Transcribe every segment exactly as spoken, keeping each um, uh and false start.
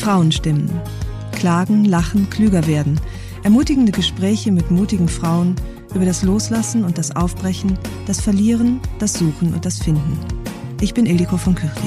Frauenstimmen. Klagen, lachen, klüger werden. Ermutigende Gespräche mit mutigen Frauen über das Loslassen und das Aufbrechen, das Verlieren, das Suchen und das Finden. Ich bin Ildiko von Kürti.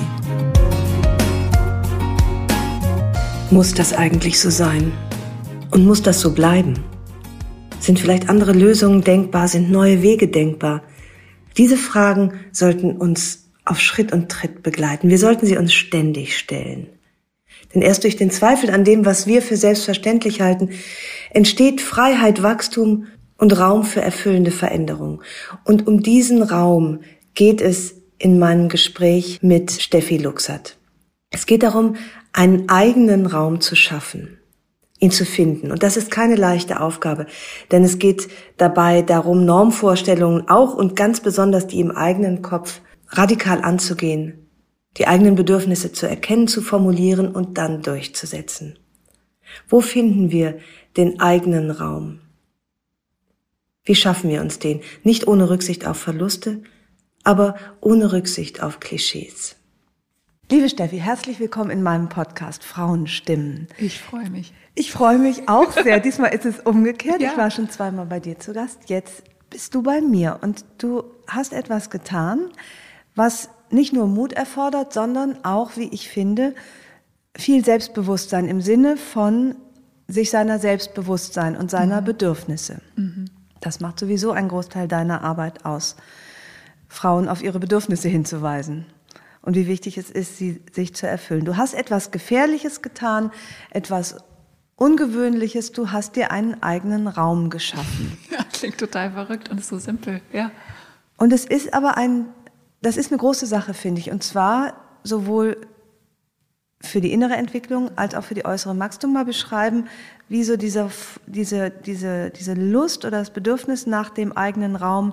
Muss das eigentlich so sein? Und muss das so bleiben? Sind vielleicht andere Lösungen denkbar? Sind neue Wege denkbar? Diese Fragen sollten uns auf Schritt und Tritt begleiten. Wir sollten sie uns ständig stellen. Denn erst durch den Zweifel an dem, was wir für selbstverständlich halten, entsteht Freiheit, Wachstum und Raum für erfüllende Veränderung. Und um diesen Raum geht es in meinem Gespräch mit Steffi Luxert. Es geht darum, einen eigenen Raum zu schaffen, ihn zu finden. Und das ist keine leichte Aufgabe, denn es geht dabei darum, Normvorstellungen auch und ganz besonders die im eigenen Kopf radikal anzugehen, die eigenen Bedürfnisse zu erkennen, zu formulieren und dann durchzusetzen. Wo finden wir den eigenen Raum? Wie schaffen wir uns den? Nicht ohne Rücksicht auf Verluste, aber ohne Rücksicht auf Klischees. Liebe Steffi, herzlich willkommen in meinem Podcast Frauenstimmen. Ich freue mich. Ich freue mich auch sehr. Diesmal ist es umgekehrt. Ja. Ich war schon zweimal bei dir zu Gast. Jetzt bist du bei mir und du hast etwas getan, was nicht nur Mut erfordert, sondern auch, wie ich finde, viel Selbstbewusstsein im Sinne von sich seiner selbst bewusst sein und seiner mhm. Bedürfnisse. Mhm. Das macht sowieso einen Großteil deiner Arbeit aus, Frauen auf ihre Bedürfnisse hinzuweisen. Und wie wichtig es ist, sie sich zu erfüllen. Du hast etwas Gefährliches getan, etwas Ungewöhnliches. Du hast dir einen eigenen Raum geschaffen. Ja, klingt total verrückt und ist so simpel, ja. Und es ist aber ein, das ist eine große Sache, finde ich. Und zwar sowohl für die innere Entwicklung als auch für die äußere. Magst du mal beschreiben, wie so diese, diese, diese, diese Lust oder das Bedürfnis nach dem eigenen Raum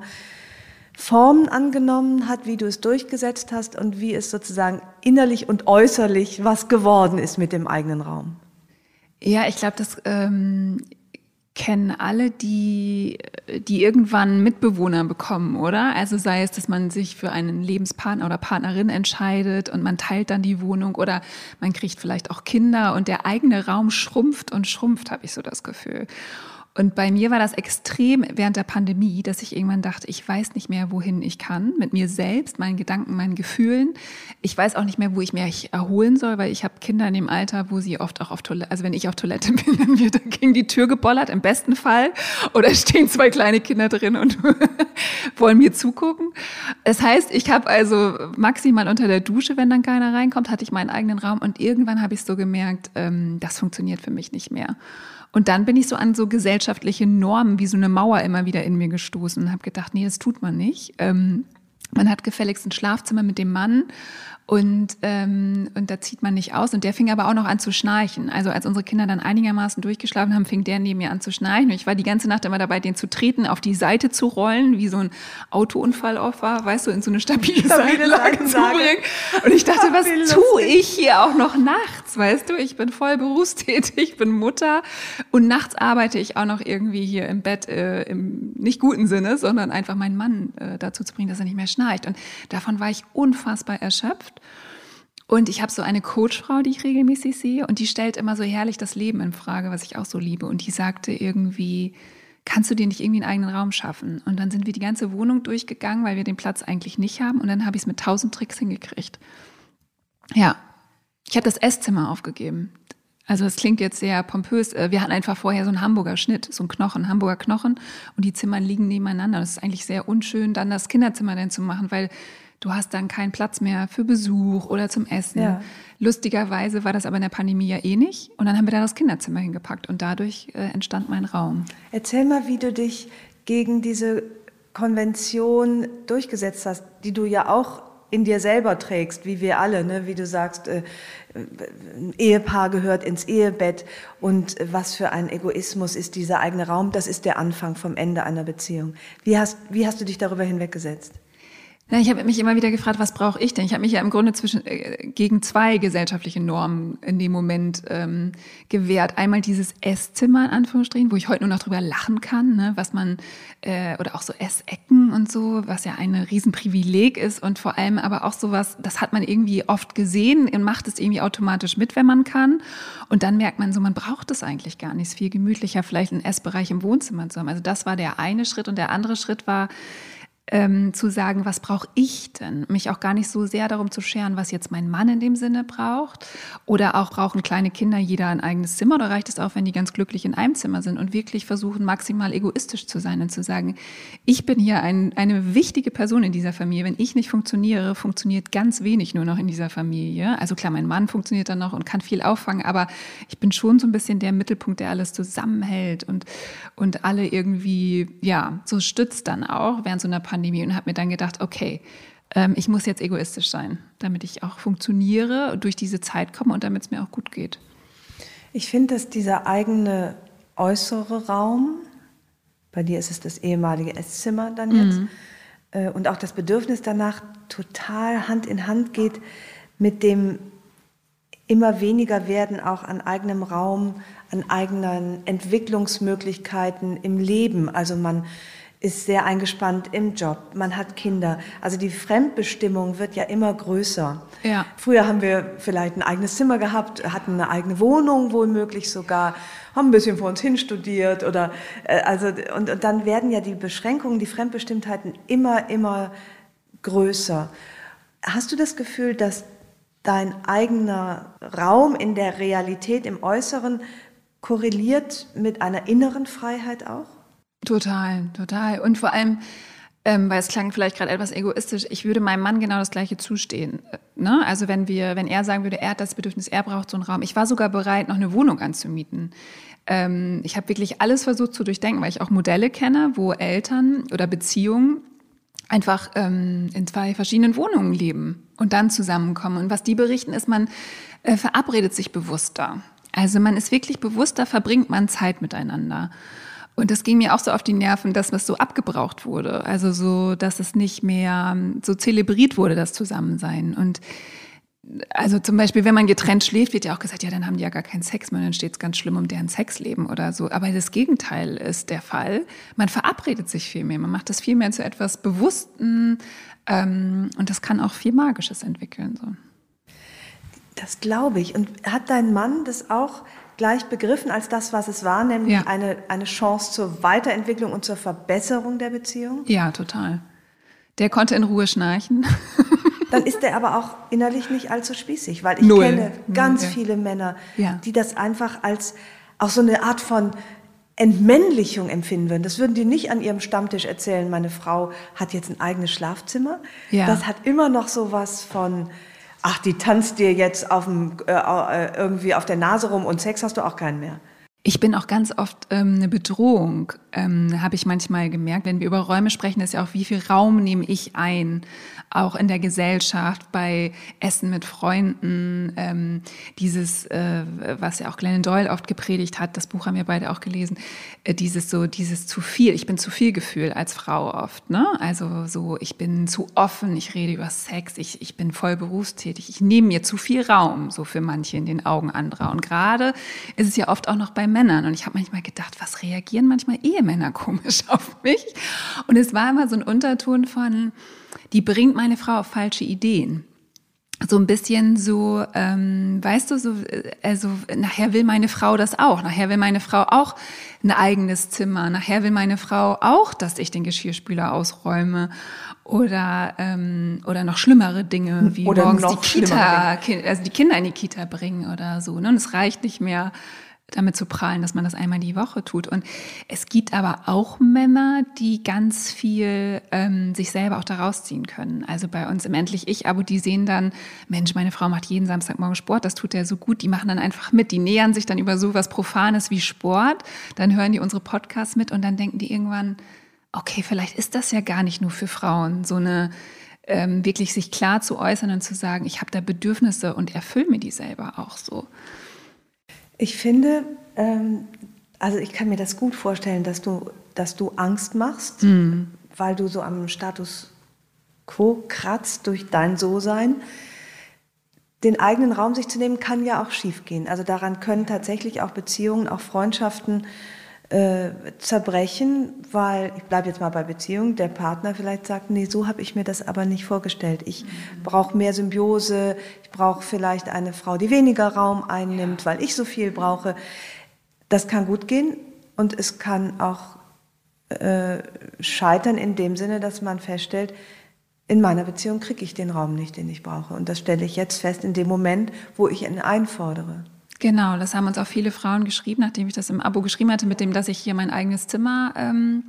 Formen angenommen hat, wie du es durchgesetzt hast und wie es sozusagen innerlich und äußerlich was geworden ist mit dem eigenen Raum? Ja, ich glaube, das ähm, kennen alle, die, die irgendwann Mitbewohner bekommen, oder? Also sei es, dass man sich für einen Lebenspartner oder Partnerin entscheidet und man teilt dann die Wohnung oder man kriegt vielleicht auch Kinder und der eigene Raum schrumpft und schrumpft, habe ich so das Gefühl. Und bei mir war das extrem während der Pandemie, dass ich irgendwann dachte, ich weiß nicht mehr, wohin ich kann, mit mir selbst, meinen Gedanken, meinen Gefühlen. Ich weiß auch nicht mehr, wo ich mich erholen soll, weil ich habe Kinder in dem Alter, wo sie oft auch auf Toilette, also wenn ich auf Toilette bin, dann wird dann gegen die Tür gebollert, im besten Fall. Oder stehen zwei kleine Kinder drin und wollen mir zugucken. Das heißt, ich habe also maximal unter der Dusche, wenn dann keiner reinkommt, hatte ich meinen eigenen Raum. Und irgendwann habe ich so gemerkt, ähm, das funktioniert für mich nicht mehr. Und dann bin ich so an so gesellschaftliche Normen wie so eine Mauer immer wieder in mir gestoßen und habe gedacht, nee, das tut man nicht. Ähm, man hat gefälligst ein Schlafzimmer mit dem Mann und, ähm, und da zieht man nicht aus. Und der fing aber auch noch an zu schnarchen. Also als unsere Kinder dann einigermaßen durchgeschlafen haben, fing der neben mir an zu schnarchen. Und ich war die ganze Nacht immer dabei, den zu treten, auf die Seite zu rollen, wie so ein Autounfallopfer, weißt du, in so eine stabile, stabile Seitenlage zu bringen. Und ich dachte, was tue ich hier auch noch nachts, weißt du? Ich bin voll berufstätig, ich bin Mutter und nachts arbeite ich auch noch irgendwie hier im Bett, äh, im nicht guten Sinne, sondern einfach meinen Mann äh, dazu zu bringen, dass er nicht mehr schnarcht. Und davon war ich unfassbar erschöpft. Und ich habe so eine Coachfrau, die ich regelmäßig sehe und die stellt immer so herrlich das Leben in Frage, was ich auch so liebe. Und die sagte irgendwie, kannst du dir nicht irgendwie einen eigenen Raum schaffen? Und dann sind wir die ganze Wohnung durchgegangen, weil wir den Platz eigentlich nicht haben. Und dann habe ich es mit tausend Tricks hingekriegt. Ja, ich habe das Esszimmer aufgegeben. Also es klingt jetzt sehr pompös. Wir hatten einfach vorher so einen Hamburger Schnitt, so einen Knochen, Hamburger Knochen. Und die Zimmer liegen nebeneinander. Das ist eigentlich sehr unschön, dann das Kinderzimmer dann zu machen, weil du hast dann keinen Platz mehr für Besuch oder zum Essen. Ja. Lustigerweise war das aber in der Pandemie ja eh nicht. Und dann haben wir da das Kinderzimmer hingepackt und dadurch äh, entstand mein Raum. Erzähl mal, wie du dich gegen diese Konvention durchgesetzt hast, die du ja auch in dir selber trägst, wie wir alle, ne? Wie du sagst, äh, ein Ehepaar gehört ins Ehebett und was für ein Egoismus ist dieser eigene Raum, das ist der Anfang vom Ende einer Beziehung. Wie hast, wie hast du dich darüber hinweggesetzt? Ja, ich habe mich immer wieder gefragt, was brauche ich denn? Ich habe mich ja im Grunde zwischen äh, gegen zwei gesellschaftliche Normen in dem Moment ähm, gewehrt. Einmal dieses Esszimmer in Anführungsstrichen, wo ich heute nur noch drüber lachen kann, ne, was man äh, oder auch so Essecken und so, was ja ein Riesenprivileg ist und vor allem aber auch sowas, das hat man irgendwie oft gesehen und macht es irgendwie automatisch mit, wenn man kann. Und dann merkt man so, man braucht es eigentlich gar nicht. Es ist viel gemütlicher, vielleicht einen Essbereich im Wohnzimmer zu haben. Also das war der eine Schritt und der andere Schritt war Ähm, zu sagen, was brauche ich denn? Mich auch gar nicht so sehr darum zu scheren, was jetzt mein Mann in dem Sinne braucht. Oder auch brauchen kleine Kinder jeder ein eigenes Zimmer oder reicht es auch, wenn die ganz glücklich in einem Zimmer sind und wirklich versuchen, maximal egoistisch zu sein und zu sagen, ich bin hier ein, eine wichtige Person in dieser Familie. Wenn ich nicht funktioniere, funktioniert ganz wenig nur noch in dieser Familie. Also klar, mein Mann funktioniert dann noch und kann viel auffangen, aber ich bin schon so ein bisschen der Mittelpunkt, der alles zusammenhält und, und alle irgendwie, ja, so stützt dann auch während so einer Pandemie und habe mir dann gedacht, okay, ähm, ich muss jetzt egoistisch sein, damit ich auch funktioniere, durch diese Zeit komme und damit es mir auch gut geht. Ich finde, dass dieser eigene äußere Raum, bei dir ist es das ehemalige Esszimmer dann jetzt, mhm. äh, und auch das Bedürfnis danach total Hand in Hand geht mit dem immer weniger werden auch an eigenem Raum, an eigenen Entwicklungsmöglichkeiten im Leben. Also man ist sehr eingespannt im Job, man hat Kinder. Also die Fremdbestimmung wird ja immer größer. Ja. Früher haben wir vielleicht ein eigenes Zimmer gehabt, hatten eine eigene Wohnung womöglich sogar, haben ein bisschen vor uns hin studiert oder äh, also und, und dann werden ja die Beschränkungen, die Fremdbestimmtheiten immer immer größer. Hast du das Gefühl, dass dein eigener Raum in der Realität im Äußeren korreliert mit einer inneren Freiheit auch? Total, total. Und vor allem, ähm, weil es klang vielleicht gerade etwas egoistisch, ich würde meinem Mann genau das Gleiche zustehen. Ne? Also wenn wir, wenn er sagen würde, er hat das Bedürfnis, er braucht so einen Raum. Ich war sogar bereit, noch eine Wohnung anzumieten. Ähm, ich habe wirklich alles versucht zu durchdenken, weil ich auch Modelle kenne, wo Eltern oder Beziehungen einfach ähm, in zwei verschiedenen Wohnungen leben und dann zusammenkommen. Und was die berichten, ist, man äh, verabredet sich bewusster. Also man ist wirklich bewusster, verbringt man Zeit miteinander. Und das ging mir auch so auf die Nerven, dass das so abgebraucht wurde. Also so, dass es nicht mehr so zelebriert wurde, das Zusammensein. Und also zum Beispiel, wenn man getrennt schläft, wird ja auch gesagt, ja, dann haben die ja gar keinen Sex mehr, dann steht es ganz schlimm um deren Sexleben oder so. Aber das Gegenteil ist der Fall. Man verabredet sich viel mehr, man macht das viel mehr zu etwas Bewussten ähm, und das kann auch viel Magisches entwickeln. So. Das glaube ich. Und hat dein Mann das auch gleich begriffen als das, was es war, nämlich ja. eine, eine Chance zur Weiterentwicklung und zur Verbesserung der Beziehung? Ja, total. Der konnte in Ruhe schnarchen. Dann ist der aber auch innerlich nicht allzu spießig, weil ich Null. kenne ganz ja. viele Männer, ja. die das einfach als auch so eine Art von Entmännlichung empfinden würden. Das würden die nicht an ihrem Stammtisch erzählen, meine Frau hat jetzt ein eigenes Schlafzimmer. Ja. Das hat immer noch so was von, ach, die tanzt dir jetzt auf dem, äh, irgendwie auf der Nase rum und Sex hast du auch keinen mehr. Ich bin auch ganz oft ähm, eine Bedrohung, ähm, habe ich manchmal gemerkt. Wenn wir über Räume sprechen, ist ja auch, wie viel Raum nehme ich ein, auch in der Gesellschaft, bei Essen mit Freunden. Ähm, dieses, äh, was ja auch Glennon Doyle oft gepredigt hat, das Buch haben wir beide auch gelesen, äh, dieses so, dieses zu viel, ich bin zu viel Gefühl als Frau oft, ne? Also so, ich bin zu offen, ich rede über Sex, ich, ich bin voll berufstätig, ich nehme mir zu viel Raum, so für manche in den Augen anderer. Und gerade ist es ja oft auch noch bei Männern. Und ich habe manchmal gedacht, was reagieren manchmal Ehemänner komisch auf mich? Und es war immer so ein Unterton von, die bringt meine Frau auf falsche Ideen. So ein bisschen so, ähm, weißt du, so, also nachher will meine Frau das auch. Nachher will meine Frau auch ein eigenes Zimmer. Nachher will meine Frau auch, dass ich den Geschirrspüler ausräume. Oder, ähm, oder noch schlimmere Dinge, wie oder morgens noch die Kita, also die Kinder in die Kita bringen oder so. Ne? Und es reicht nicht mehr, damit zu prahlen, dass man das einmal die Woche tut. Und es gibt aber auch Männer, die ganz viel ähm, sich selber auch daraus ziehen können. Also bei uns im Endlich Ich-Abo, die sehen dann, Mensch, meine Frau macht jeden Samstagmorgen Sport, das tut der so gut, die machen dann einfach mit, die nähern sich dann über sowas Profanes wie Sport, dann hören die unsere Podcasts mit und dann denken die irgendwann, okay, vielleicht ist das ja gar nicht nur für Frauen, so eine ähm, wirklich sich klar zu äußern und zu sagen, ich habe da Bedürfnisse und erfülle mir die selber auch so. Ich finde, ähm, also ich kann mir das gut vorstellen, dass du, dass du Angst machst, mhm. weil du so am Status Quo kratzt durch dein So-Sein. Den eigenen Raum sich zu nehmen, kann ja auch schiefgehen. Also daran können tatsächlich auch Beziehungen, auch Freundschaften äh, zerbrechen, weil, ich bleibe jetzt mal bei Beziehungen, der Partner vielleicht sagt, nee, so habe ich mir das aber nicht vorgestellt. Ich mhm. brauche mehr Symbiose, ich brauche vielleicht eine Frau, die weniger Raum einnimmt, weil ich so viel brauche. Das kann gut gehen und es kann auch äh, scheitern in dem Sinne, dass man feststellt, in meiner Beziehung kriege ich den Raum nicht, den ich brauche. Und das stelle ich jetzt fest in dem Moment, wo ich ihn einfordere. Genau, das haben uns auch viele Frauen geschrieben, nachdem ich das im Abo geschrieben hatte, mit dem, dass ich hier mein eigenes Zimmer ähm,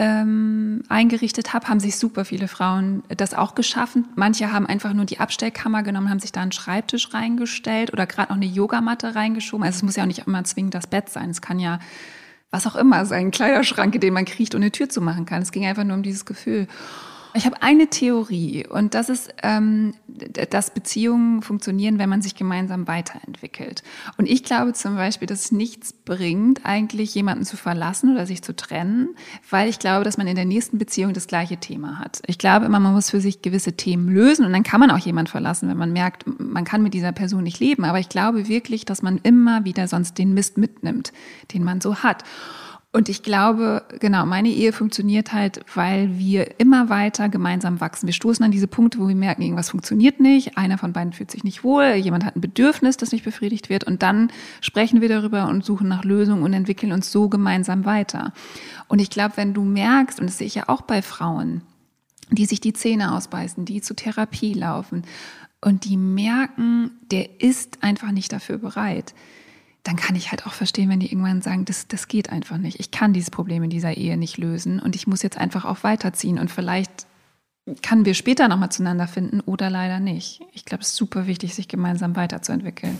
ähm, eingerichtet habe, haben sich super viele Frauen das auch geschaffen. Manche haben einfach nur die Abstellkammer genommen, haben sich da einen Schreibtisch reingestellt oder gerade noch eine Yogamatte reingeschoben. Also es muss ja auch nicht immer zwingend das Bett sein. Es kann ja was auch immer sein, ein Kleiderschrank, in den man kriecht und eine Tür zu machen kann. Es ging einfach nur um dieses Gefühl. Ich habe eine Theorie und das ist, ähm, dass Beziehungen funktionieren, wenn man sich gemeinsam weiterentwickelt. Und ich glaube zum Beispiel, dass es nichts bringt, eigentlich jemanden zu verlassen oder sich zu trennen, weil ich glaube, dass man in der nächsten Beziehung das gleiche Thema hat. Ich glaube immer, man muss für sich gewisse Themen lösen und dann kann man auch jemanden verlassen, wenn man merkt, man kann mit dieser Person nicht leben. Aber ich glaube wirklich, dass man immer wieder sonst den Mist mitnimmt, den man so hat. Und ich glaube, genau, meine Ehe funktioniert halt, weil wir immer weiter gemeinsam wachsen. Wir stoßen an diese Punkte, wo wir merken, irgendwas funktioniert nicht, einer von beiden fühlt sich nicht wohl, jemand hat ein Bedürfnis, das nicht befriedigt wird und dann sprechen wir darüber und suchen nach Lösungen und entwickeln uns so gemeinsam weiter. Und ich glaube, wenn du merkst, und das sehe ich ja auch bei Frauen, die sich die Zähne ausbeißen, die zur Therapie laufen und die merken, der ist einfach nicht dafür bereit, dann kann ich halt auch verstehen, wenn die irgendwann sagen, das, das geht einfach nicht. Ich kann dieses Problem in dieser Ehe nicht lösen und ich muss jetzt einfach auch weiterziehen und vielleicht können wir später nochmal zueinander finden oder leider nicht. Ich glaube, es ist super wichtig, sich gemeinsam weiterzuentwickeln.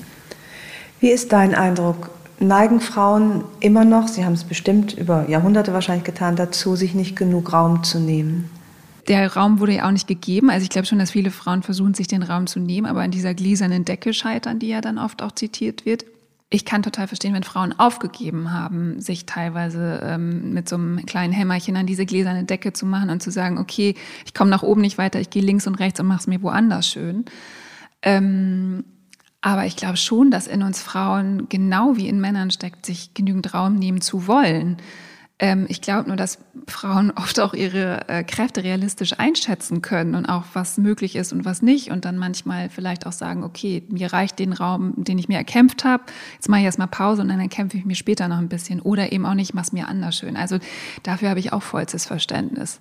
Wie ist dein Eindruck? Neigen Frauen immer noch, sie haben es bestimmt über Jahrhunderte wahrscheinlich getan, dazu, sich nicht genug Raum zu nehmen? Der Raum wurde ja auch nicht gegeben. Also ich glaube schon, dass viele Frauen versuchen, sich den Raum zu nehmen, aber an dieser gläsernen Decke scheitern, die ja dann oft auch zitiert wird. Ich kann total verstehen, wenn Frauen aufgegeben haben, sich teilweise ähm, mit so einem kleinen Hämmerchen an diese gläserne Decke zu machen und zu sagen, okay, ich komme nach oben nicht weiter, ich gehe links und rechts und mache es mir woanders schön. Ähm, aber ich glaube schon, dass in uns Frauen, genau wie in Männern steckt, sich genügend Raum nehmen zu wollen. Ähm, ich glaube nur, dass Frauen oft auch ihre äh, Kräfte realistisch einschätzen können und auch was möglich ist und was nicht und dann manchmal vielleicht auch sagen, okay, mir reicht den Raum, den ich mir erkämpft habe, jetzt mache ich erstmal Pause und dann erkämpfe ich mir später noch ein bisschen oder eben auch nicht, ich mache es mir anders schön. Also dafür habe ich auch vollstes Verständnis.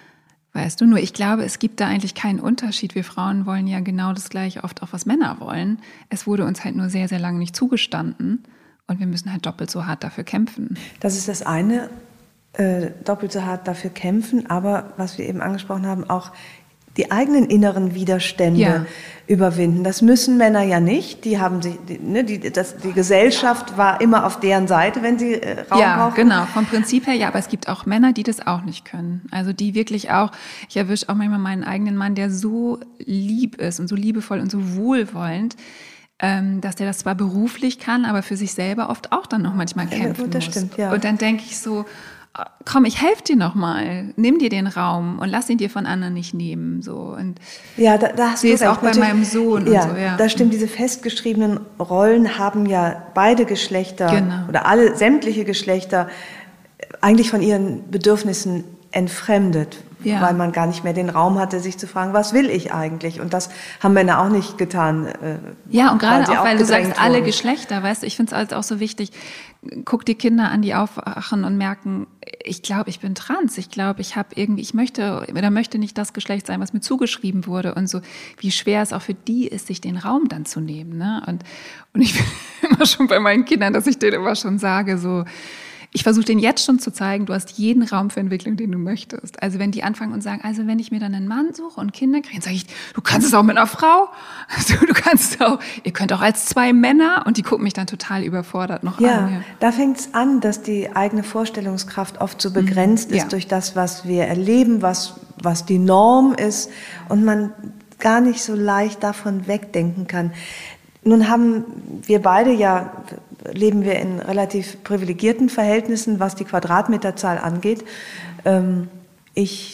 Weißt du, nur ich glaube, es gibt da eigentlich keinen Unterschied. Wir Frauen wollen ja genau das Gleiche oft auch, was Männer wollen. Es wurde uns halt nur sehr, sehr lange nicht zugestanden und wir müssen halt doppelt so hart dafür kämpfen. Das ist das eine. Äh, doppelt so hart dafür kämpfen, aber was wir eben angesprochen haben, auch die eigenen inneren Widerstände ja. überwinden. Das müssen Männer ja nicht. Die haben sich, die, ne, die, das, die Gesellschaft war immer auf deren Seite, wenn sie äh, Raum ja, brauchen. Ja, genau. Vom Prinzip her, ja. Aber es gibt auch Männer, die das auch nicht können. Also die wirklich auch, ich erwische auch manchmal meinen eigenen Mann, der so lieb ist und so liebevoll und so wohlwollend, ähm, dass der das zwar beruflich kann, aber für sich selber oft auch dann noch manchmal kämpfen ja, das muss. Stimmt, ja. Und dann denke ich so, komm, ich helfe dir noch mal, nimm dir den Raum und lass ihn dir von anderen nicht nehmen. So. Und ja, da, da hast sehe du es recht. auch bei meinem Sohn. Ja, und so, ja, das stimmt. Diese festgeschriebenen Rollen haben ja beide Geschlechter genau. oder alle sämtliche Geschlechter eigentlich von ihren Bedürfnissen entfremdet, ja. weil man gar nicht mehr den Raum hatte, sich zu fragen, was will ich eigentlich? Und das haben Männer auch nicht getan. Äh, ja, und gerade auch, weil du sagst, wurden. alle Geschlechter, weißt du, ich finde es halt auch so wichtig, guck die Kinder an, die aufwachen und merken, ich glaube, ich bin trans, ich glaube, ich habe irgendwie, ich möchte oder möchte nicht das Geschlecht sein, was mir zugeschrieben wurde und so, wie schwer es auch für die ist, sich den Raum dann zu nehmen, ne? Und, und ich bin immer schon bei meinen Kindern, dass ich denen immer schon sage, so, ich versuche denen jetzt schon zu zeigen, du hast jeden Raum für Entwicklung, den du möchtest. Also wenn die anfangen und sagen, also wenn ich mir dann einen Mann suche und Kinder kriege, dann sage ich, du kannst es auch mit einer Frau. Also du kannst es auch, ihr könnt auch als zwei Männer. Und die gucken mich dann total überfordert noch ja, an. Ja, da fängt es an, dass die eigene Vorstellungskraft oft so begrenzt mhm. ist ja. durch das, was wir erleben, was, was die Norm ist und man gar nicht so leicht davon wegdenken kann. Nun haben wir beide ja, leben wir in relativ privilegierten Verhältnissen, was die Quadratmeterzahl angeht. Ich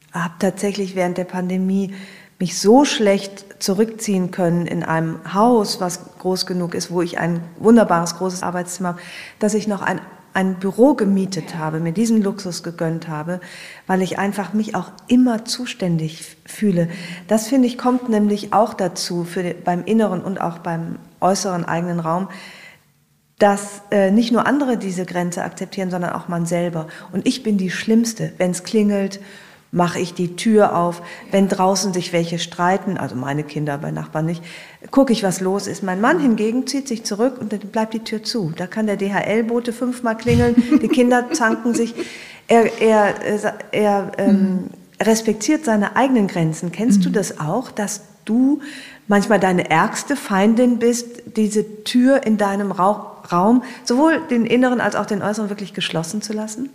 habe tatsächlich während der Pandemie mich so schlecht zurückziehen können in einem Haus, was groß genug ist, wo ich ein wunderbares, großes Arbeitszimmer habe, dass ich noch ein, ein Büro gemietet habe, mir diesen Luxus gegönnt habe, weil ich einfach mich auch immer zuständig fühle. Das, finde ich, kommt nämlich auch dazu, für den, beim inneren und auch beim äußeren eigenen Raum, dass äh, nicht nur andere diese Grenze akzeptieren, sondern auch man selber. Und ich bin die Schlimmste, wenn es klingelt, mache ich die Tür auf. Wenn draußen sich welche streiten, also meine Kinder, bei Nachbarn nicht, gucke ich, was los ist. Mein Mann hingegen zieht sich zurück und dann bleibt die Tür zu. Da kann der D H L-Bote fünfmal klingeln, die Kinder zanken sich. Er, er, er ähm, respektiert seine eigenen Grenzen. Kennst du das auch, dass du manchmal deine ärgste Feindin bist, diese Tür in deinem Raum, sowohl den inneren als auch den äußeren, wirklich geschlossen zu lassen?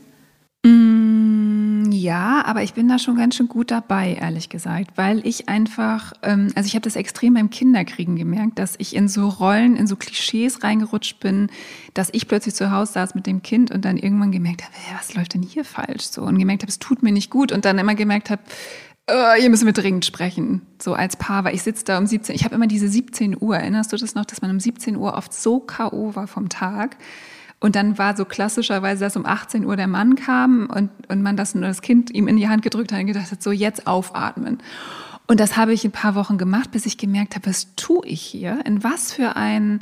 Ja, aber ich bin da schon ganz schön gut dabei, ehrlich gesagt, weil ich einfach, ähm, also ich habe das extrem beim Kinderkriegen gemerkt, dass ich in so Rollen, in so Klischees reingerutscht bin, dass ich plötzlich zu Hause saß mit dem Kind und dann irgendwann gemerkt habe, hey, was läuft denn hier falsch? So, und gemerkt habe, es tut mir nicht gut und dann immer gemerkt habe, oh, hier müssen wir dringend sprechen, so als Paar, weil ich sitze da um siebzehn, ich habe immer diese siebzehn Uhr, erinnerst du das noch, dass man um siebzehn Uhr oft so K O war vom Tag? Und dann war so klassischerweise, dass um achtzehn Uhr der Mann kam und, und man das, das Kind ihm in die Hand gedrückt hat und gedacht hat, so jetzt aufatmen. Und das habe ich ein paar Wochen gemacht, bis ich gemerkt habe, was tue ich hier? In was für ein,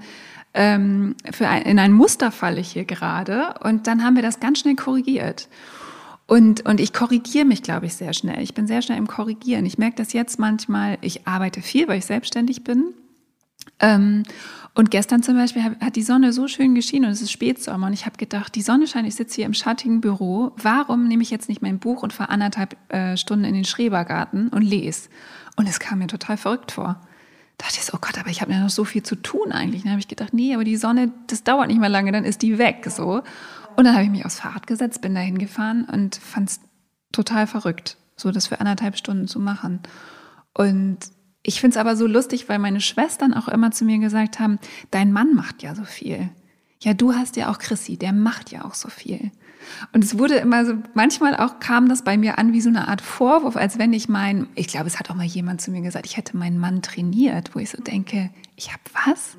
ähm, für ein, in ein Muster falle ich hier gerade? Und dann haben wir das ganz schnell korrigiert. Und, und ich korrigiere mich, glaube ich, sehr schnell. Ich bin sehr schnell im Korrigieren. Ich merke das jetzt manchmal, ich arbeite viel, weil ich selbstständig bin. Ähm, Und gestern zum Beispiel hat die Sonne so schön geschienen und es ist Spätsommer und ich habe gedacht, die Sonne scheint, ich sitze hier im schattigen Büro, warum nehme ich jetzt nicht mein Buch und fahre anderthalb äh, Stunden in den Schrebergarten und lese? Und es kam mir total verrückt vor. Da dachte ich so, oh Gott, aber ich habe ja noch so viel zu tun eigentlich. Dann habe ich gedacht, nee, aber die Sonne, das dauert nicht mehr lange, dann ist die weg. So. Und dann habe ich mich aufs Fahrrad gesetzt, bin da hingefahren und fand es total verrückt, so das für anderthalb Stunden zu machen. Und ich finde es aber so lustig, weil meine Schwestern auch immer zu mir gesagt haben, dein Mann macht ja so viel. Ja, du hast ja auch Chrissy, der macht ja auch so viel. Und es wurde immer so, manchmal auch kam das bei mir an wie so eine Art Vorwurf, als wenn ich mein, ich glaube, es hat auch mal jemand zu mir gesagt, ich hätte meinen Mann trainiert, wo ich so denke, ich habe was?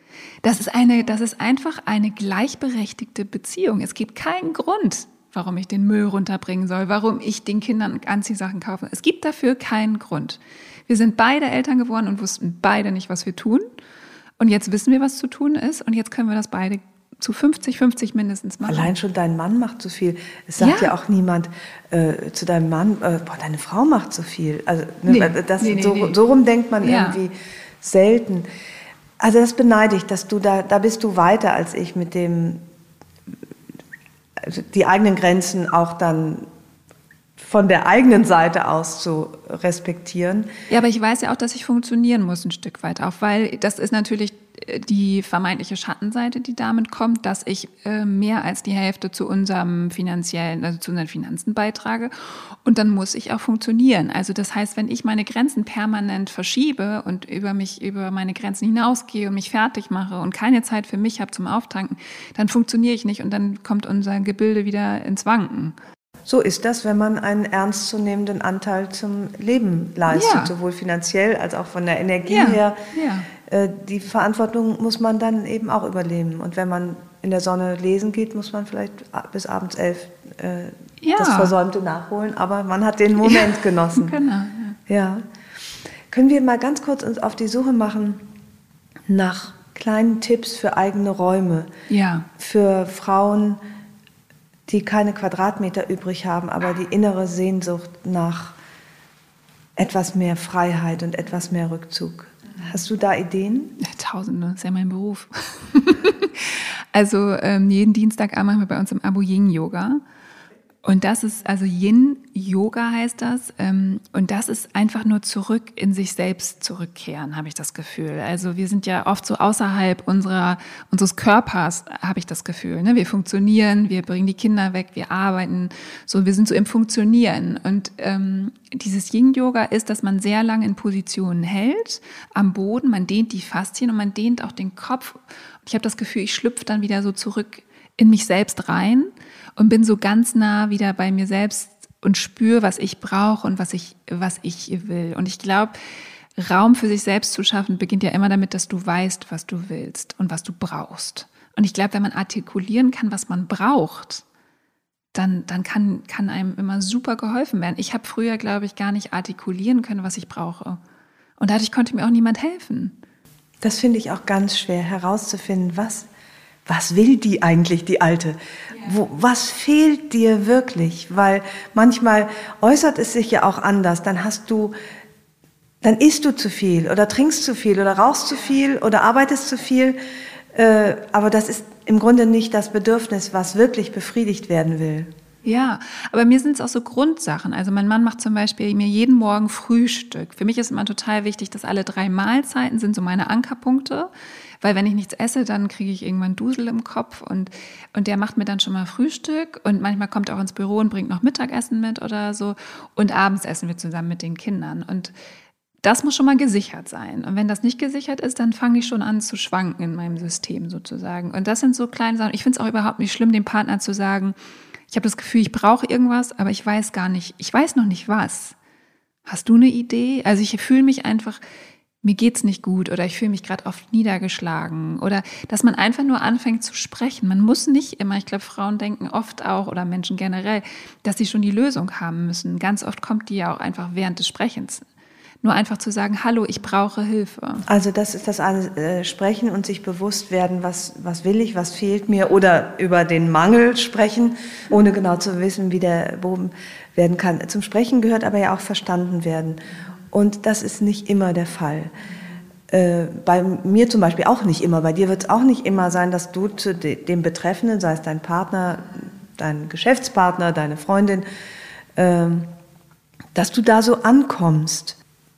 Das ist eine, das ist einfach eine gleichberechtigte Beziehung. Es gibt keinen Grund, warum ich den Müll runterbringen soll, warum ich den Kindern Anziehsachen kaufe. Es gibt dafür keinen Grund. Wir sind beide Eltern geworden und wussten beide nicht, was wir tun. Und jetzt wissen wir, was zu tun ist. Und jetzt können wir das beide zu fünfzig fünfzig mindestens machen. Allein schon dein Mann macht so viel. Es sagt ja, ja auch niemand äh, zu deinem Mann, äh, boah, deine Frau macht so viel. Also ne, nee, das, nee, so, nee. so rum denkt man ja. irgendwie selten. Also das beneide ich, dass du da, da bist du weiter als ich mit dem, also die eigenen Grenzen auch dann von der eigenen Seite aus zu respektieren. Ja, aber ich weiß ja auch, dass ich funktionieren muss ein Stück weit auch, weil das ist natürlich die vermeintliche Schattenseite, die damit kommt, dass ich äh, mehr als die Hälfte zu unserem finanziellen, also zu unseren Finanzen beitrage und dann muss ich auch funktionieren. Also das heißt, wenn ich meine Grenzen permanent verschiebe und über mich, über meine Grenzen hinausgehe und mich fertig mache und keine Zeit für mich habe zum Auftanken, dann funktioniere ich nicht und dann kommt unser Gebilde wieder ins Wanken. So ist das, wenn man einen ernstzunehmenden Anteil zum Leben leistet, ja. sowohl finanziell als auch von der Energie ja. her. Ja. Äh, die Verantwortung muss man dann eben auch übernehmen. Und wenn man in der Sonne lesen geht, muss man vielleicht bis abends elf äh, ja. das Versäumte nachholen. Aber man hat den Moment ja. genossen. Genau. Ja. ja. Können wir mal ganz kurz uns auf die Suche machen nach kleinen Tipps für eigene Räume, ja. für Frauen, die keine Quadratmeter übrig haben, aber die innere Sehnsucht nach etwas mehr Freiheit und etwas mehr Rückzug. Hast du da Ideen? Ja, Tausende, das ist ja mein Beruf. Also ähm, jeden Dienstagabend machen wir bei uns im Abo Yin-Yoga. Und das ist, also Yin-Yoga heißt das. Ähm, und das ist einfach nur zurück in sich selbst zurückkehren, habe ich das Gefühl. Also wir sind ja oft so außerhalb unserer, unseres Körpers, habe ich das Gefühl. Ne? Wir funktionieren, wir bringen die Kinder weg, wir arbeiten. So, wir sind so im Funktionieren. Und ähm, dieses Yin-Yoga ist, dass man sehr lange in Positionen hält, am Boden. Man dehnt die Faszien und man dehnt auch den Kopf. Und ich habe das Gefühl, ich schlüpfe dann wieder so zurück in mich selbst rein und bin so ganz nah wieder bei mir selbst und spüre, was ich brauche und was ich, was ich will. Und ich glaube, Raum für sich selbst zu schaffen, beginnt ja immer damit, dass du weißt, was du willst und was du brauchst. Und ich glaube, wenn man artikulieren kann, was man braucht, dann, dann kann, kann einem immer super geholfen werden. Ich habe früher, glaube ich, gar nicht artikulieren können, was ich brauche. Und dadurch konnte mir auch niemand helfen. Das finde ich auch ganz schwer herauszufinden, was, was will die eigentlich, die Alte? Wo, was fehlt dir wirklich? Weil manchmal äußert es sich ja auch anders. Dann hast du, dann isst du zu viel oder trinkst zu viel oder rauchst zu viel oder arbeitest zu viel. Äh, aber das ist im Grunde nicht das Bedürfnis, was wirklich befriedigt werden will. Ja, aber mir sind es auch so Grundsachen. Also mein Mann macht zum Beispiel mir jeden Morgen Frühstück. Für mich ist immer total wichtig, dass alle drei Mahlzeiten sind so meine Ankerpunkte. Weil wenn ich nichts esse, dann kriege ich irgendwann Dusel im Kopf. Und, und der macht mir dann schon mal Frühstück. Und manchmal kommt er auch ins Büro und bringt noch Mittagessen mit oder so. Und abends essen wir zusammen mit den Kindern. Und das muss schon mal gesichert sein. Und wenn das nicht gesichert ist, dann fange ich schon an zu schwanken in meinem System sozusagen. Und das sind so kleine Sachen. Ich finde es auch überhaupt nicht schlimm, dem Partner zu sagen, ich habe das Gefühl, ich brauche irgendwas, aber ich weiß gar nicht, ich weiß noch nicht was. Hast du eine Idee? Also ich fühle mich einfach, mir geht's nicht gut oder ich fühle mich gerade oft niedergeschlagen oder dass man einfach nur anfängt zu sprechen. Man muss nicht immer, ich glaube, Frauen denken oft auch oder Menschen generell, dass sie schon die Lösung haben müssen. Ganz oft kommt die ja auch einfach während des Sprechens. Nur einfach zu sagen, hallo, ich brauche Hilfe. Also das ist das alles, äh, Sprechen und sich bewusst werden, was, was will ich, was fehlt mir oder über den Mangel sprechen, ohne genau zu wissen, wie der behoben werden kann. Zum Sprechen gehört aber ja auch verstanden werden. Und das ist nicht immer der Fall. Äh, bei mir zum Beispiel auch nicht immer. Bei dir wird es auch nicht immer sein, dass du zu de- dem Betreffenden, sei es dein Partner, dein Geschäftspartner, deine Freundin, äh, dass du da so ankommst.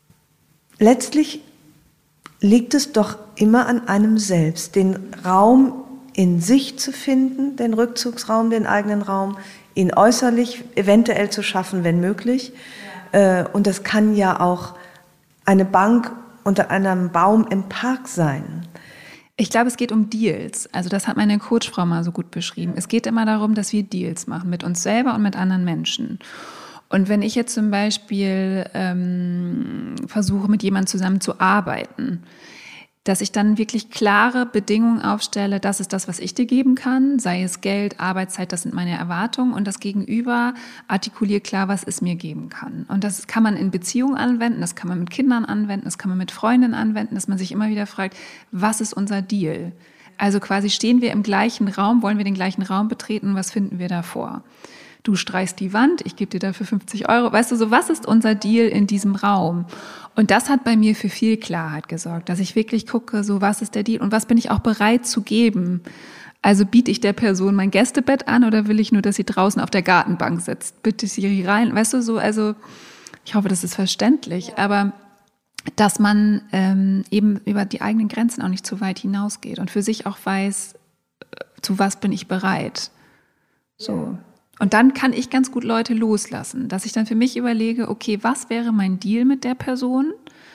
Letztlich liegt es doch immer an einem selbst, den Raum in sich zu finden, den Rückzugsraum, den eigenen Raum, ihn äußerlich eventuell zu schaffen, wenn möglich. Ja. Und das kann ja auch eine Bank unter einem Baum im Park sein. Ich glaube, es geht um Deals. Also das hat meine Coachfrau mal so gut beschrieben. Es geht immer darum, dass wir Deals machen mit uns selber und mit anderen Menschen. Und wenn ich jetzt zum Beispiel ähm, versuche, mit jemandem zusammen zu arbeiten, dass ich dann wirklich klare Bedingungen aufstelle, das ist das, was ich dir geben kann, sei es Geld, Arbeitszeit, das sind meine Erwartungen und das Gegenüber artikuliert klar, was es mir geben kann. Und das kann man in Beziehungen anwenden, das kann man mit Kindern anwenden, das kann man mit Freundinnen anwenden, dass man sich immer wieder fragt, was ist unser Deal? Also quasi stehen wir im gleichen Raum, wollen wir den gleichen Raum betreten, was finden wir davor? Du streichst die Wand, ich gebe dir dafür fünfzig Euro. Weißt du, so was ist unser Deal in diesem Raum? Und das hat bei mir für viel Klarheit gesorgt, dass ich wirklich gucke, so was ist der Deal und was bin ich auch bereit zu geben? Also biete ich der Person mein Gästebett an oder will ich nur, dass sie draußen auf der Gartenbank sitzt? Bitte sie rein, weißt du, so, also ich hoffe, das ist verständlich, aber dass man ähm, eben über die eigenen Grenzen auch nicht zu weit hinausgeht und für sich auch weiß, zu was bin ich bereit? So. Und dann kann ich ganz gut Leute loslassen, dass ich dann für mich überlege, okay, was wäre mein Deal mit der Person?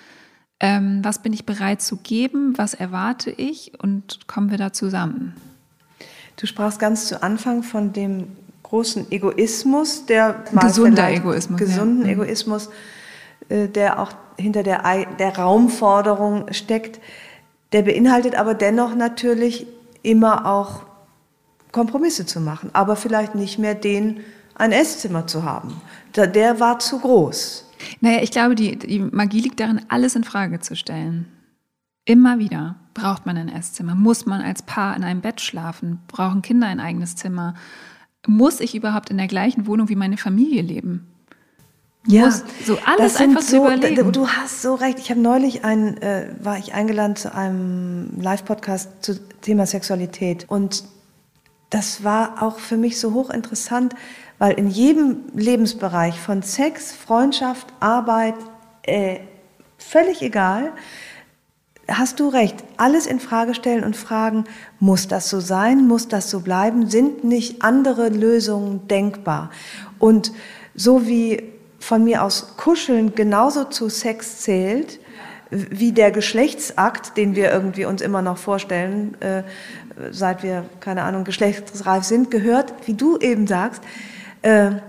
Ähm, was bin ich bereit zu geben? Was erwarte ich? Und kommen wir da zusammen? Du sprachst ganz zu Anfang von dem großen Egoismus, der gesunder Egoismus, gesunden ja. Egoismus, äh, der auch hinter der, der Raumforderung steckt. Der beinhaltet aber dennoch natürlich immer auch Kompromisse zu machen, aber vielleicht nicht mehr den, ein Esszimmer zu haben. Der, der war zu groß. Naja, ich glaube, die, die Magie liegt darin, alles in Frage zu stellen. Immer wieder braucht man ein Esszimmer. Muss man als Paar in einem Bett schlafen? Brauchen Kinder ein eigenes Zimmer? Muss ich überhaupt in der gleichen Wohnung wie meine Familie leben? Ja, Muss so alles einfach so, zu überlegen. Du hast so recht. Ich habe neulich ein, äh, war ich eingeladen zu einem Live-Podcast zum Thema Sexualität und das war auch für mich so hochinteressant, weil in jedem Lebensbereich von Sex, Freundschaft, Arbeit, äh, völlig egal, hast du recht, alles in Frage stellen und fragen, muss das so sein, muss das so bleiben, sind nicht andere Lösungen denkbar? Und so wie von mir aus Kuscheln genauso zu Sex zählt, wie der Geschlechtsakt, den wir irgendwie uns immer noch vorstellen, äh, seit wir, keine Ahnung, geschlechtsreif sind, gehört, wie du eben sagst, äh,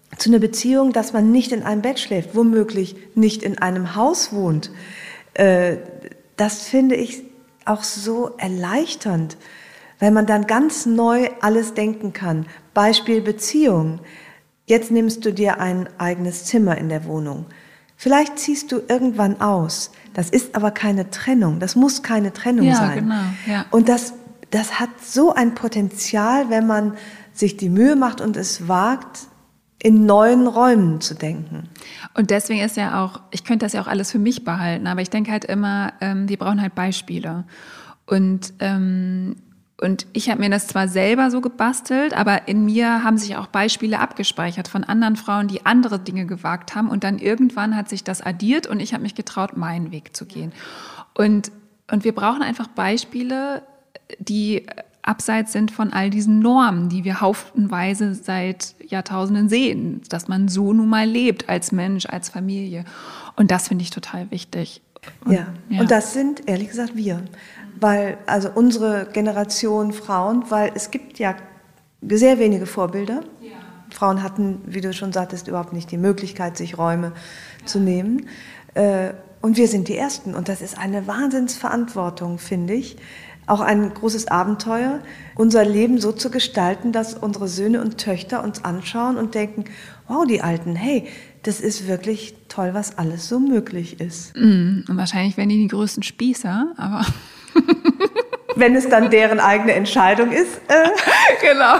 zu einer Beziehung, dass man nicht in einem Bett schläft, womöglich nicht in einem Haus wohnt. Äh, das finde ich auch so erleichternd, weil man dann ganz neu alles denken kann. Beispiel Beziehung. Jetzt nimmst du dir ein eigenes Zimmer in der Wohnung. Vielleicht ziehst du irgendwann aus. Das ist aber keine Trennung. Das muss keine Trennung ja, sein. Genau, ja. Und das, das hat so ein Potenzial, wenn man sich die Mühe macht und es wagt, in neuen Räumen zu denken. Und deswegen ist ja auch, ich könnte das ja auch alles für mich behalten, aber ich denke halt immer, ähm, wir brauchen halt Beispiele. Und ähm, Und ich habe mir das zwar selber so gebastelt, aber in mir haben sich auch Beispiele abgespeichert von anderen Frauen, die andere Dinge gewagt haben. Und dann irgendwann hat sich das addiert und ich habe mich getraut, meinen Weg zu gehen. Und, und wir brauchen einfach Beispiele, die abseits sind von all diesen Normen, die wir haufenweise seit Jahrtausenden sehen, dass man so nun mal lebt als Mensch, als Familie. Und das finde ich total wichtig. Und, ja. ja, und das sind, ehrlich gesagt, wir. Weil, also unsere Generation Frauen, weil es gibt ja sehr wenige Vorbilder. Ja. Frauen hatten, wie du schon sagtest, überhaupt nicht die Möglichkeit, sich Räume ja. zu nehmen. Und wir sind die Ersten. Und das ist eine Wahnsinnsverantwortung, finde ich. Auch ein großes Abenteuer, unser Leben so zu gestalten, dass unsere Söhne und Töchter uns anschauen und denken, wow, die Alten, hey, das ist wirklich toll, was alles so möglich ist. Mm, und wahrscheinlich werden die die größten Spießer, aber... Wenn es dann deren eigene Entscheidung ist. Äh. Genau.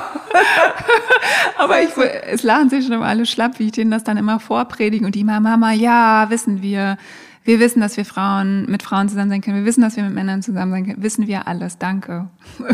Aber ich, es lachen sich schon immer alle schlapp, wie ich denen das dann immer vorpredige. Und die immer, Mama, ja, wissen wir. Wir wissen, dass wir Frauen mit Frauen zusammen sein können. Wir wissen, dass wir mit Männern zusammen sein können. Wissen wir alles. Danke.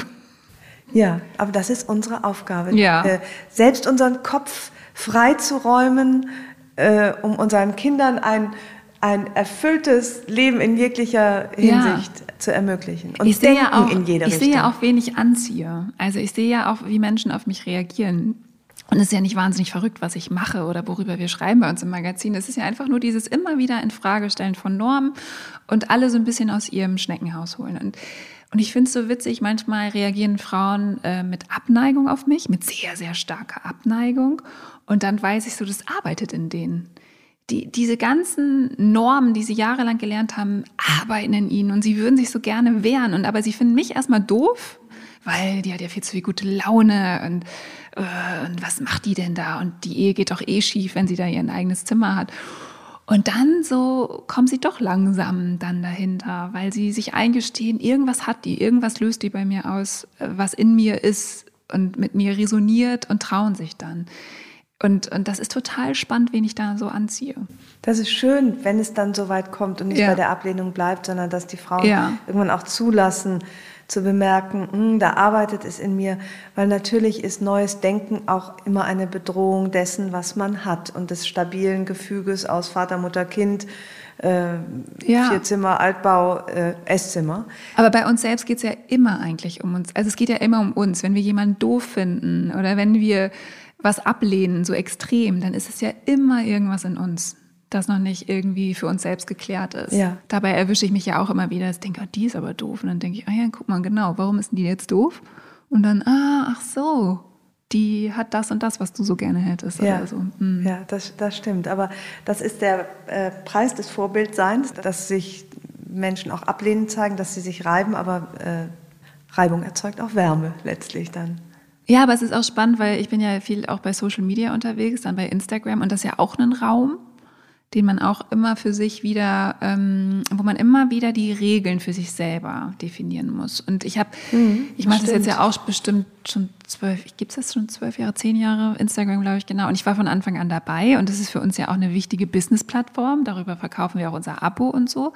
Ja, aber das ist unsere Aufgabe. Ja. Äh, selbst unseren Kopf frei zu räumen, äh, um unseren Kindern ein, ein erfülltes Leben in jeglicher Hinsicht ja. zu ermöglichen. Und ich sehe ja auch, in jeder ich Richtung. sehe ja auch, wen ich anziehe. Also ich sehe ja auch, wie Menschen auf mich reagieren. Und es ist ja nicht wahnsinnig verrückt, was ich mache oder worüber wir schreiben bei uns im Magazin. Es ist ja einfach nur dieses immer wieder Infragestellen von Normen und alle so ein bisschen aus ihrem Schneckenhaus holen. Und, und ich finde es so witzig, manchmal reagieren Frauen äh, mit Abneigung auf mich, mit sehr, sehr starker Abneigung. Und dann weiß ich so, das arbeitet in denen. Die, diese ganzen Normen, die sie jahrelang gelernt haben, arbeiten in ihnen und sie würden sich so gerne wehren. Und aber sie finden mich erstmal doof, weil die hat ja viel zu viel gute Laune und, äh, und was macht die denn da? Und die Ehe geht doch eh schief, wenn sie da ihr eigenes Zimmer hat. Und dann so kommen sie doch langsam dann dahinter, weil sie sich eingestehen, irgendwas hat die, irgendwas löst die bei mir aus, was in mir ist und mit mir resoniert und trauen sich dann. Und, und das ist total spannend, wen ich da so anziehe. Das ist schön, wenn es dann so weit kommt und nicht ja. bei der Ablehnung bleibt, sondern dass die Frauen ja. irgendwann auch zulassen, zu bemerken, da arbeitet es in mir. Weil natürlich ist neues Denken auch immer eine Bedrohung dessen, was man hat und des stabilen Gefüges aus Vater, Mutter, Kind, äh, ja. Vierzimmer, Altbau, äh, Esszimmer. Aber bei uns selbst geht es ja immer eigentlich um uns. Also es geht ja immer um uns. Wenn wir jemanden doof finden oder wenn wir was ablehnen, so extrem, dann ist es ja immer irgendwas in uns, das noch nicht irgendwie für uns selbst geklärt ist. Ja. Dabei erwische ich mich ja auch immer wieder, dass ich denke, oh, die ist aber doof. Und dann denke ich, ah ja, guck mal, genau, warum ist denn die jetzt doof? Und dann, ah, ach so, die hat das und das, was du so gerne hättest. Ja, oder so. Hm. ja das, das stimmt. Aber das ist der äh, Preis des Vorbildseins, dass sich Menschen auch ablehnend zeigen, dass sie sich reiben, aber äh, Reibung erzeugt auch Wärme letztlich dann. Ja, aber es ist auch spannend, weil ich bin ja viel auch bei Social Media unterwegs, dann bei Instagram und das ist ja auch ein Raum, den man auch immer für sich wieder, ähm, wo man immer wieder die Regeln für sich selber definieren muss. Und ich habe, mhm, ich mache das jetzt ja auch bestimmt schon zwölf, gibt es das schon zwölf Jahre, zehn Jahre, Instagram glaube ich, genau. Und ich war von Anfang an dabei und das ist für uns ja auch eine wichtige Business-Plattform, darüber verkaufen wir auch unser Abo und so.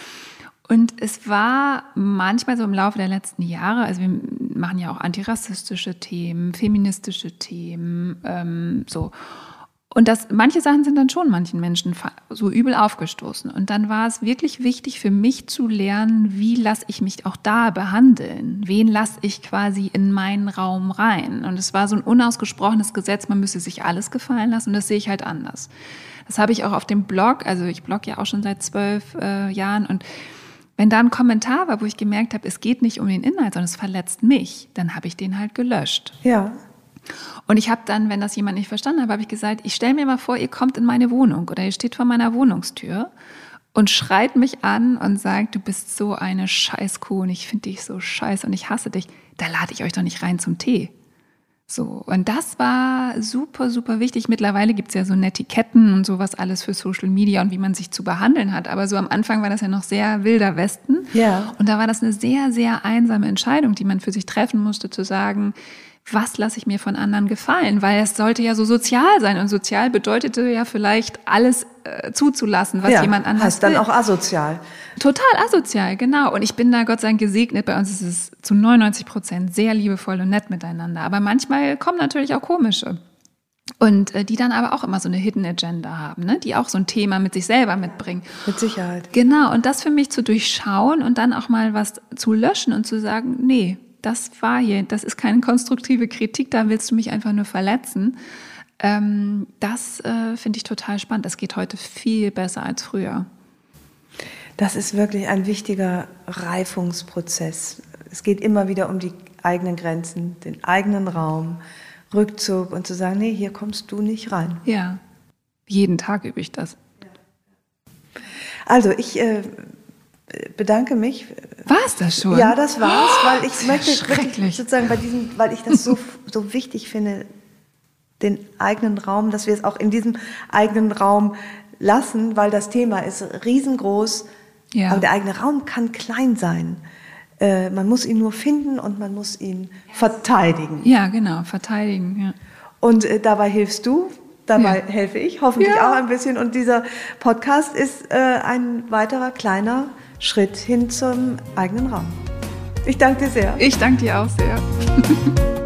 Und es war manchmal so im Laufe der letzten Jahre, also wir machen ja auch antirassistische Themen, feministische Themen, ähm, so. Und das, manche Sachen sind dann schon manchen Menschen so übel aufgestoßen. Und dann war es wirklich wichtig für mich zu lernen, wie lasse ich mich auch da behandeln? Wen lasse ich quasi in meinen Raum rein? Und es war so ein unausgesprochenes Gesetz, man müsse sich alles gefallen lassen und das sehe ich halt anders. Das habe ich auch auf dem Blog, also ich blogge ja auch schon seit zwölf äh, Jahren und wenn da ein Kommentar war, wo ich gemerkt habe, es geht nicht um den Inhalt, sondern es verletzt mich, dann habe ich den halt gelöscht. Ja. Und ich habe dann, wenn das jemand nicht verstanden hat, habe ich gesagt, ich stelle mir mal vor, ihr kommt in meine Wohnung oder ihr steht vor meiner Wohnungstür und schreit mich an und sagt, du bist so eine Scheißkuh und ich finde dich so scheiße und ich hasse dich. Da lade ich euch doch nicht rein zum Tee. So, und das war super, super wichtig. Mittlerweile gibt's ja so Netiquetten und sowas alles für Social Media und wie man sich zu behandeln hat. Aber so am Anfang war das ja noch sehr wilder Westen. Ja. Und da war das eine sehr, sehr einsame Entscheidung, die man für sich treffen musste, zu sagen, was lasse ich mir von anderen gefallen? Weil es sollte ja so sozial sein. Und sozial bedeutete ja vielleicht alles äh, zuzulassen, was ja, jemand anders heißt dann will. auch asozial. Total asozial, genau. Und ich bin da Gott sei Dank gesegnet. Bei uns ist es zu neunundneunzig Prozent sehr liebevoll und nett miteinander. Aber manchmal kommen natürlich auch komische. Und äh, die dann aber auch immer so eine Hidden Agenda haben, ne? Die auch so ein Thema mit sich selber mitbringen. Mit Sicherheit. Genau, und das für mich zu durchschauen und dann auch mal was zu löschen und zu sagen, nee, das war hier, das ist keine konstruktive Kritik, da willst du mich einfach nur verletzen. Ähm, das äh, finde ich total spannend. Das geht heute viel besser als früher. Das ist wirklich ein wichtiger Reifungsprozess. Es geht immer wieder um die eigenen Grenzen, den eigenen Raum, Rückzug und zu sagen, nee, hier kommst du nicht rein. Ja, jeden Tag übe ich das. Also ich äh, bedanke mich. War es das schon? Ja, das war's, Oh, weil ich das ist möchte ja schrecklich. wirklich sozusagen bei diesem, weil ich das so, so wichtig finde, den eigenen Raum, dass wir es auch in diesem eigenen Raum lassen, weil das Thema ist riesengroß, Ja. aber der eigene Raum kann klein sein. Äh, man muss ihn nur finden und man muss ihn verteidigen. Ja, genau, verteidigen. Ja. Und äh, dabei hilfst du, dabei Ja. helfe ich, hoffentlich Ja. auch ein bisschen. Und dieser Podcast ist äh, ein weiterer kleiner Schritt hin zum eigenen Raum. Ich danke dir sehr. Ich danke dir auch sehr.